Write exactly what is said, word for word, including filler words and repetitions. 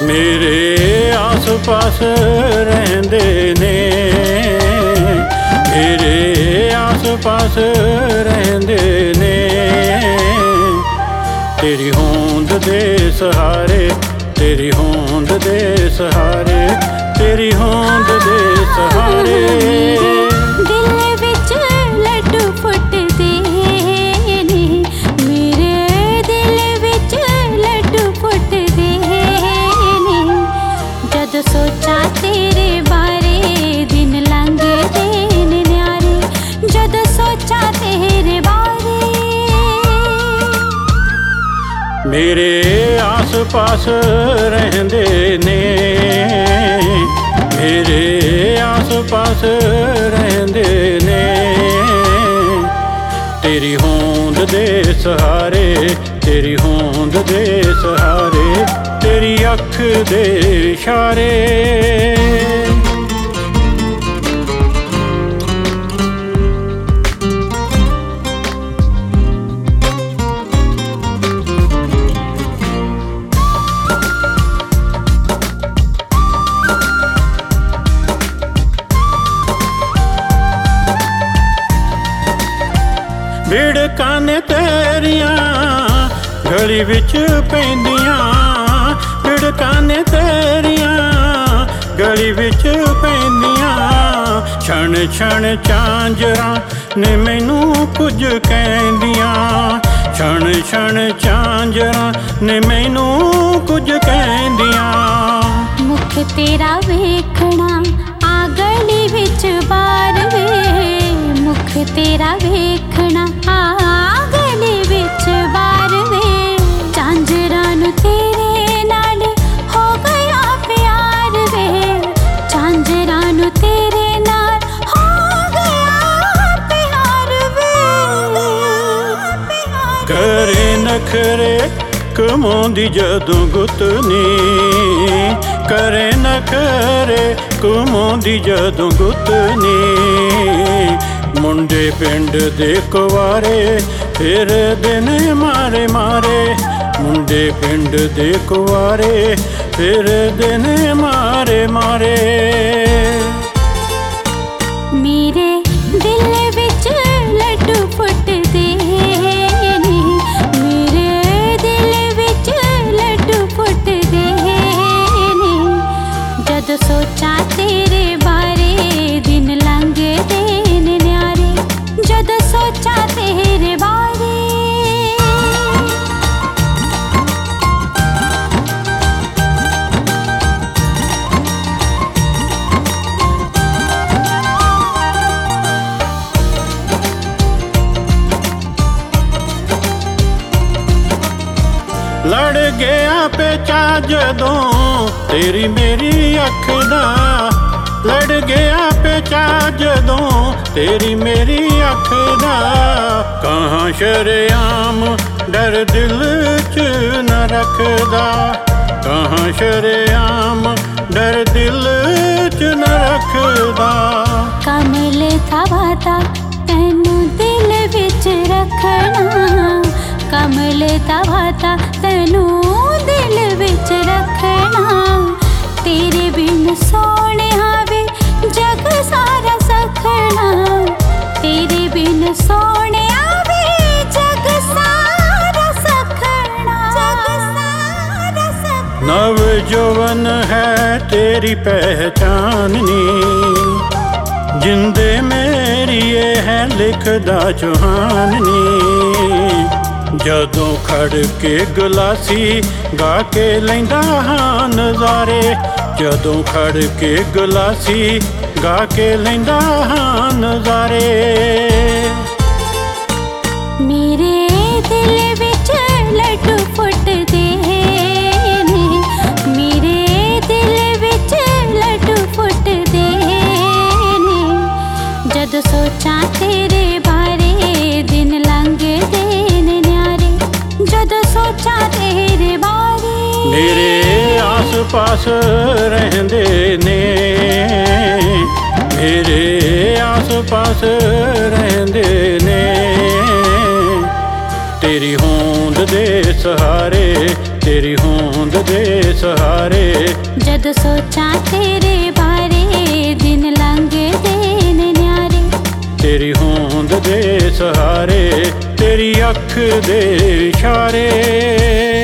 ਮੇਰੇ ਆਸ ਪਾਸ ਰਹਿੰਦੇ ਨੇ, ਮੇਰੇ ਆਸ ਪਾਸ ਰਹਿੰਦੇ ਨੇ। ਤੇਰੀ ਹੋਂਦ ਦੇ ਸਹਾਰੇ, ਤੇਰੀ ਹੋਂਦ ਦੇ ਸਹਾਰੇ, ਤੇਰੀ ਹੋਂਦ ਦੇ ਸਹਾਰੇ। ਦਿਲ ਵਿੱਚ ਲੱਡੂ ਫੁੱਟਦੇ ਨੇ, ਮੇਰੇ ਦਿਲ ਵਿੱਚ ਲੱਡੂ ਫੁੱਟਦੇ ਨੇ। ਜਦ ਸੋਚਾਂ ਤੇਰੇ ਬਾਰੇ ਦਿਨ ਲੰਘਦੇ ਨੇ ਨਿਆਰੇ, ਜਦ ਸੋਚਾਂ ਤੇਰੇ ਬਾਰੇ। ਮੇਰੇ ਆਸ ਪਾਸ ਰਹਿੰਦੇ ਨੇ, ਮੇਰੇ ਆਸ ਪਾਸ ਰਹਿੰਦੇ ਨੇ। ਤੇਰੀ ਹੋਂਦ ਦੇ ਸਹਾਰੇ, ਤੇਰੀ ਹੋਂਦ ਦੇ ਸਹਾਰੇ, ਤੇਰੀ ਅੱਖ ਦੇ ਇਸ਼ਾਰੇ। ਵਿੜਕਾਂ ਨੇ ਤੇਰੀਆਂ ਗਲੀ ਵਿੱਚ ਪੈਂਦੀਆਂ, ਵਿੜਕਾਂ ਨੇ ਤੇਰੀਆਂ ਗਲੀ ਵਿੱਚ ਪੈਂਦੀਆਂ। ਛਣ ਛਣ ਝਾਂਜਰਾਂ ਨੇ ਮੈਨੂੰ ਕੁਝ ਕਹਿੰਦੀਆਂ, ਛਣ ਛਣ ਝਾਂਜਰਾਂ ਨੇ ਮੈਨੂੰ ਕੁਝ ਕਹਿੰਦੀਆਂ। ਮੁਖ ਤੇਰਾ ਵੇਖਣਾ ਆ ਗਲੀ ਵਿੱਚ ਬਾਰ ਵੇ, ਮੁਖ ਤੇਰਾ ਵੇਖਣਾ ਆ ਗਲੀ ਵਿੱਚ ਬਾਰ ਵੇ। ਝਾਂਜਰਾਂ ਨੂੰ ਤੇਰੇ ਨਾਲ ਹੋ ਗਿਆ ਪਿਆਰ ਵੇ, ਝਾਂਜਰਾਂ ਨੂੰ ਤੇਰੇ ਨਾਲ ਹੋ ਗਿਆ ਪਿਆਰ ਵੇ। ਕਰੇ ਨਖਰੇ ਕਮਾਉਂਦੀ ਜਦੋਂ ਗੁੱਤਨੀ, ਕਰੇ ਨਖਰੇ ਕਮਾਉਂਦੀ ਜਦੋਂ ਗੁੱਤਨੀ। ਮੁੰਡੇ ਪਿੰਡ ਦੇ ਕੁਆਰੇ ਫਿਰਦੇ ਨੇ ਮਾਰੇ ਮਾਰੇ, ਮੁੰਡੇ ਪਿੰਡ ਦੇ ਕੁਆਰੇ ਫਿਰਦੇ ਨੇ ਮਾਰੇ ਮਾਰੇ। ਮੇਰੇ ਦਿਲ ਵਿੱਚ ਲੱਡੂ ਫੁੱਟਦੇ ਨੇ, ਮੇਰੇ ਦਿਲ ਵਿੱਚ ਲੱਡੂ ਫੁੱਟਦੇ ਨੇ। ਜਦ ਸੋਚਾਂ ਤੇਰੇ ਬਾਰੇ ਦਿਨ ਲੰਘਦੇ ਨੇ ਨਿਆਰੇ, ਜਦ ਸੋਚਾਂ ਤੇਰੇ ਬਾਰੇ। ਲੜ ਗਿਆ ਪੇਚਾ ਜਦੋਂ ਤੇਰੀ ਮੇਰੀ ਅੱਖ ਦਾ, ਲੜ ਗਿਆ ਪੇਚਾ ਜਦੋਂ ਤੇਰੀ ਮੇਰੀ ਅੱਖ ਦਾ। ਕਹਾਂ ਸ਼ਰੇਆਮ ਡਰ ਦਿਲ ਚ ਨ ਰੱਖਦਾ, ਕਹਾਂ ਸ਼ਰੇਆਮ ਡਰ ਦਿਲ ਚ ਨ ਰੱਖਦਾ। ਕਮਲ ਦਾ ਵਾਦਾ ਤੈਨੂੰ ਦਿਲ ਵਿੱਚ ਰੱਖਣਾ, ਕਮਲ ਦਾ ਵਾਦਾ ਤੈਨੂੰ ਦਿਲ ਵਿੱਚ ਰੱਖਣਾ। ਤੇਰੇ ਬਿਨ ਸੋਹਣਿਆ ਵੇ ਜਗ ਸਾਰਾ ਸਖਣਾ, ਤੇਰੇ ਬਿਨ ਸੋਹਣਿਆ ਵੇ ਜਗ ਸਾਰਾ ਸਖਣਾ, ਜਗ ਸਾਰਾ ਸਖਣਾ। ਨਵ ਜੋਵਨ ਹੈ ਤੇਰੀ ਪਹਿਚਾਨਨੀ, ਜਿੰਦੇ ਮੇਰੀ ਇਹ ਹੈ ਲਿਖਦਾ ਚੌਹਾਨਨੀ। ਜਦੋਂ ਖੜ ਕੇ ਗਲਾਸੀ ਗਾ ਕੇ ਲੈਂਦਾ ਹਾਂ ਨਜ਼ਾਰੇ, ਜਦੋਂ ਖੜ ਕੇ ਗਲਾਸੀ ਗਾ ਕੇ ਲੈਂਦਾ ਹਾਂ ਨਜ਼ਾਰੇ। ਮੇਰੇ ਦਿਲ ਵਿੱਚ ਲੱਡੂ ਫੁੱਟਦੇ ਨੇ, ਮੇਰੇ ਦਿਲ ਵਿੱਚ ਲੱਡੂ ਫੁੱਟਦੇ ਨੇ। ਜਦ ਸੋਚਾਂ ਤੇਰੇ ਬਾਰੇ ਦਿਨ ਲੰਘਦੇ ਨੇ ਨਿਆਰੇ, ਜਦ ਸੋਚਾਂ ਤੇਰੇ ਬਾਰੇ। ਮੇਰੇ ਆਸ ਪਾਸ ਰਹਿੰਦੇ ਨੇ, ਮੇਰੇ ਆਸ ਪਾਸ ਰਹਿੰਦੇ ਨੇ। ਤੇਰੀ ਹੋਂਦ ਦੇ ਸਹਾਰੇ, तेरी होंद दे सहारे। जद सोचा तेरे बारे दिन लंघदे ने न्यारे। तेरी होंद दे सहारे तेरी अख दे इशारे।